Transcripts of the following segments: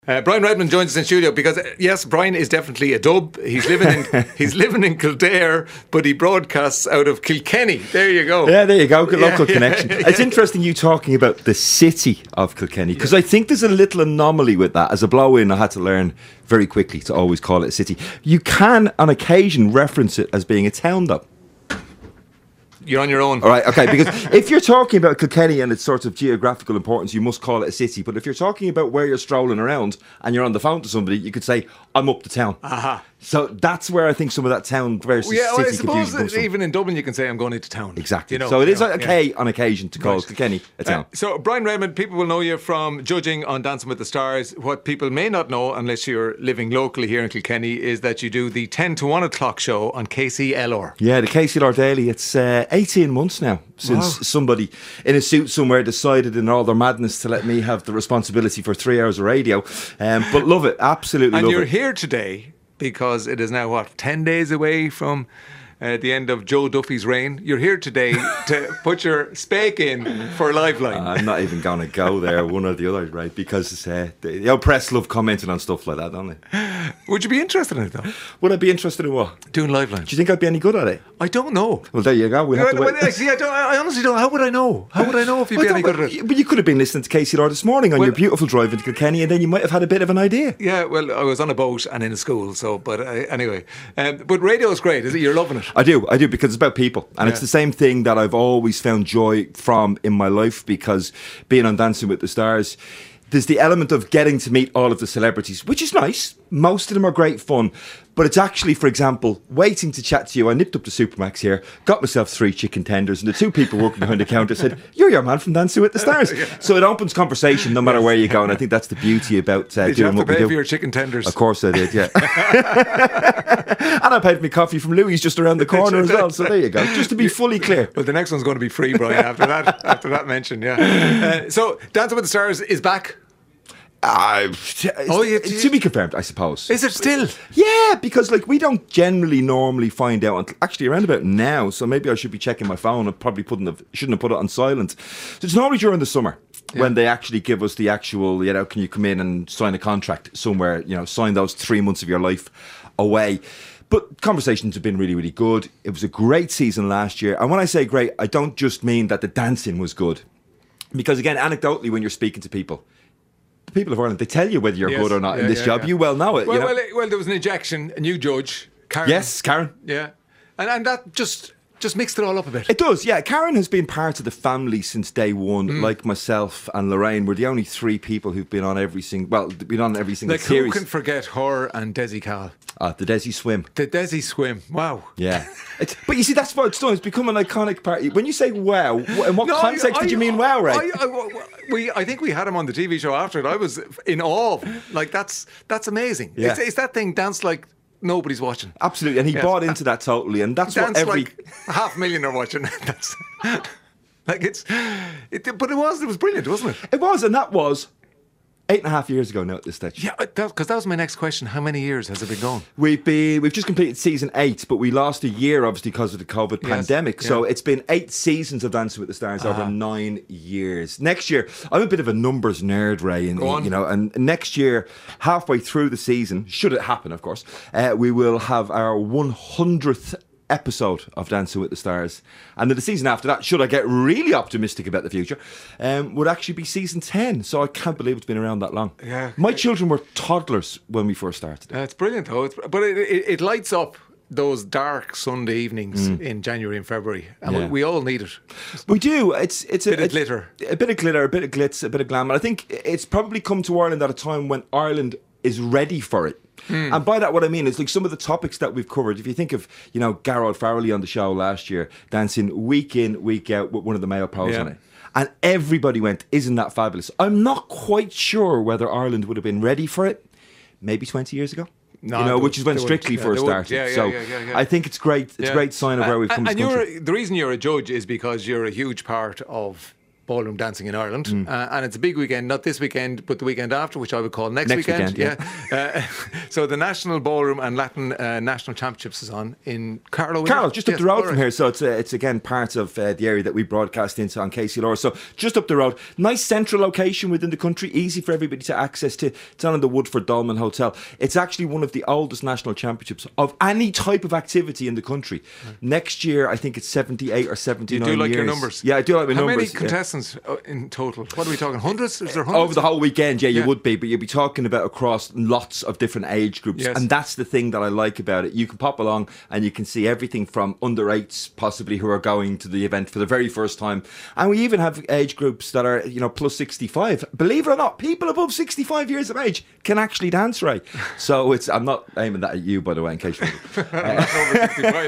Brian Redmond joins us in studio because yes, Brian is definitely a dub. He's living in Kildare, but he broadcasts out of Kilkenny. There you go. Yeah, there you go. Good local connection. It's interesting you talking about the city of Kilkenny because I think there's a little anomaly with that. As a blow-in, I had to learn very quickly to always call it a city. You can, on occasion, reference it as being a town, though. You're on your own. All right, okay, because if you're talking about Kilkenny and its sort of geographical importance, you must call it a city. But if you're talking about where you're strolling around and you're on the phone to somebody, you could say, I'm up to town. Aha. So that's where I think some of that town versus city I confusion suppose comes from. even in Dublin you can say I'm going into town. Exactly. You know, so it is okay on occasion to call Kilkenny a town. So Brian Redmond, people will know you from judging on Dancing with the Stars. What people may not know, unless you're living locally here in Kilkenny, is that you do the 10 to 1 o'clock show on KCLR. Yeah, the KCLR Daily. It's 18 months now since somebody in a suit somewhere decided in all their madness to let me have the responsibility for 3 hours of radio. But love it, absolutely and love it. And you're here today because it is now, 10 days away from the end of Joe Duffy's reign. You're here today to put your spake in for Liveline. I'm not even going to go there, one or the other, right? Because the old press love commenting on stuff like that, don't they? Would you be interested in it, though? Would I be interested in what? Doing Liveline. Do you think I'd be any good at it? I don't know. Well, there you go. We'll have to wait. I honestly don't. How would I know? How would I know if you'd be any good at it? But you could have been listening to KCLR this morning on your beautiful drive into Kilkenny, and then you might have had a bit of an idea. Yeah, well, I was on a boat and in a school, so, but anyway. But radio is great, is it? You're loving it. I do, because it's about people. And it's the same thing that I've always found joy from in my life, because being on Dancing with the Stars, there's the element of getting to meet all of the celebrities, which is nice. Most of them are great fun. But it's actually, for example, waiting to chat to you. I nipped up to Supermax here, got myself 3 chicken tenders, and the 2 people working behind the counter said, "You're your man from Dancing with the Stars." So it opens conversation no matter where you go, and I think that's the beauty about doing what we do. Did you have to pay for your chicken tenders? Of course I did, yeah. And I paid for my coffee from Louis just around the corner as well, so there you go. Just to be fully clear. Well, the next one's going to be free, Brian, after that mention, yeah. So Dancing with the Stars is back. To be confirmed, I suppose. Is it still? Yeah, because we don't generally normally find out until actually around about now. So maybe I should be checking my phone. I probably shouldn't have put it on silent. So it's normally during the summer when they actually give us the actual, can you come in and sign a contract somewhere? Sign those 3 months of your life away. But conversations have been really, really good. It was a great season last year. And when I say great, I don't just mean that the dancing was good. Because again, anecdotally, when you're speaking to people of Ireland, they tell you whether you're good or not in this job. You well know it. Well, there was an ejection, a new judge, Karen. Yes, Karen. Yeah. And that just mixed it all up a bit. It does, yeah. Karen has been part of the family since day one. Like myself and Lorraine, we're the only 3 people who've been on every single series. Who can forget her and Desi Cal? The Desi Swim. The Desi Swim, wow. Yeah. But you see, that's what it's done. It's become an iconic party. When you say wow, in what context did you mean wow, Ray? I think we had him on the TV show after it. I was in awe of him. That's amazing. Yeah. It's that thing danced like nobody's watching. Absolutely, and he bought into that totally, and that's what every... like 500,000 are watching. That's but it was brilliant, wasn't it? It was, and that was 8.5 years ago now at this stage. Yeah, because that was my next question. How many years has it been going? We've just completed season 8, but we lost a year obviously because of the COVID pandemic. So it's been 8 seasons of Dancing with the Stars over 9 years. Next year, I'm a bit of a numbers nerd, Ray, and next year, halfway through the season, should it happen, of course, we will have our 100th episode of Dancing with the Stars, and then the season after that, should I get really optimistic about the future, would actually be season 10. So I can't believe it's been around that long. Yeah, my children were toddlers when we first started. It's brilliant though, but it lights up those dark Sunday evenings in January and February, and we all need it. We do. It's a bit of glitter, a bit of glitz, a bit of glamour. I think it's probably come to Ireland at a time when Ireland is ready for it. And by that, what I mean is some of the topics that we've covered. If you think of, Garrod Farrelly on the show last year, dancing week in, week out with one of the male pros on it. And everybody went, "Isn't that fabulous?" I'm not quite sure whether Ireland would have been ready for it maybe 20 years ago. No, which is when Strictly first started. I think it's great. It's a great sign of where we've come. And the reason you're a judge is because you're a huge part of ballroom dancing in Ireland, and it's a big weekend, not this weekend, but the weekend after, which I would call next weekend. So the National Ballroom and Latin National Championships is on in Carlow. Just up the road from here. So it's again part of the area that we broadcast into on KCLR. So just up the road, nice central location within the country, easy for everybody to access to. It's on in the Woodford Dolmen Hotel. It's actually one of the oldest national championships of any type of activity in the country. Next year, I think it's 78 or 79 You do like years. your numbers? Yeah, I do like my numbers. How many contestants in total? What are we talking? Hundreds? Is there hundreds? Over the whole weekend, you would be, but you'd be talking about across lots of different age groups. Yes. And that's the thing that I like about it. You can pop along and you can see everything from under 8s possibly who are going to the event for the very first time. And we even have age groups that are, plus 65. Believe it or not, people above 65 years of age can actually dance, right? So I'm not aiming that at you, by the way, in case you're I'm not over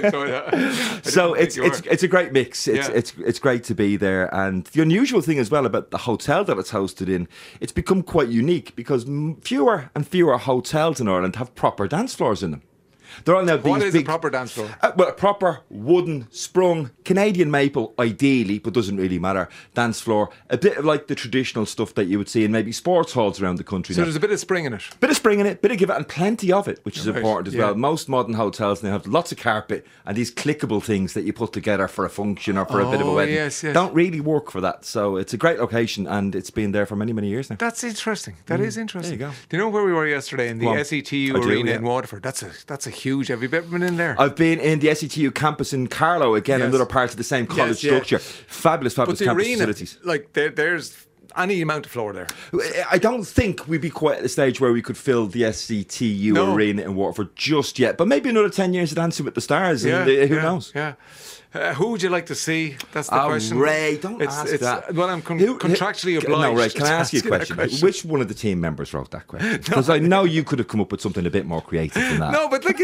65, so it's a great mix. It's great to be there. And the unusual thing as well about the hotel that it's hosted in, it's become quite unique because fewer and fewer hotels in Ireland have proper dance floors in them. They're all now these What is big, a proper dance floor? Well, a proper wooden, sprung, Canadian maple, ideally, but doesn't really matter, dance floor. A bit of like the traditional stuff that you would see in maybe sports halls around the country. So there's a bit of spring in it. Bit of spring in it, bit of give it, and plenty of it, which is Right, important as well. Most modern hotels now have lots of carpet and these clickable things that you put together for a function or for a bit of a wedding. Yes. Don't really work for that. So it's a great location and it's been there for many, many years now. That's interesting. That is interesting. There you go. Do you know where we were yesterday in the SETU Arena in Waterford? That's a huge. Have you ever been in there? I've been in the SETU campus in Carlow, again, another part of the same college structure. Fabulous but the campus arena, facilities. like there's any amount of floor there. I don't think we'd be quite at the stage where we could fill the SETU arena in Waterford just yet. But maybe another 10 years of Dancing with the Stars. And who knows? Yeah. Who would you like to see? That's the question. Ray, don't ask that. Well, I'm contractually obliged. No, Ray, can I ask you a question? Which one of the team members wrote that question? Because I know you could have come up with something a bit more creative than that. No, but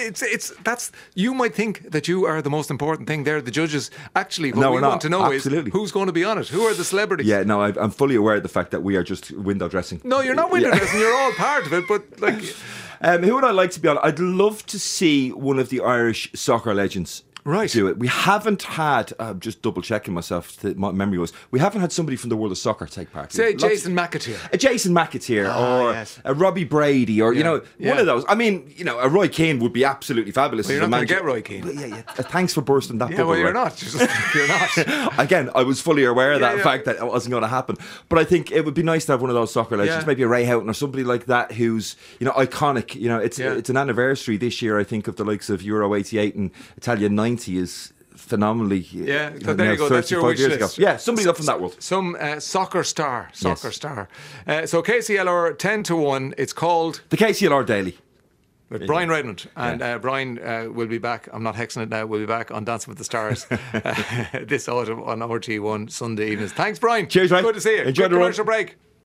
that's you might think that you are the most important thing. They're the judges. Actually, what we want to know is who's going to be on it. Who are the celebrities? Yeah, no, I'm fully aware of the fact that we are just window dressing. No, you're not window dressing. You're all part of it. But like, who would I like to be on? I'd love to see one of the Irish soccer legends. Do it. We haven't had, I'm just double checking myself, my memory was, we haven't had somebody from the world of soccer take part. Say Jason McAteer. A Jason McAteer or a Robbie Brady or, one of those. I mean, a Roy Keane would be absolutely fabulous. Well, you're not going to get Roy Keane. Thanks for bursting that bubble. Well, you're not. You're not. Again, I was fully aware of that fact that it wasn't going to happen. But I think it would be nice to have one of those soccer legends, maybe a Ray Houghton or somebody like that who's, iconic. It's an anniversary this year, I think, of the likes of Euro 88 and Italia 90 is phenomenally. Yeah, so there you go. That's your wish list. Yeah, somebody up from that world. Some soccer star. So KCLR 10 to 1. It's called the KCLR Daily. With Brian Redmond. And Brian will be back. I'm not hexing it now. We'll be back on Dancing with the Stars this autumn on RT1 Sunday evenings. Thanks, Brian. Cheers, Ryan. Good to see you. Enjoy the commercial break.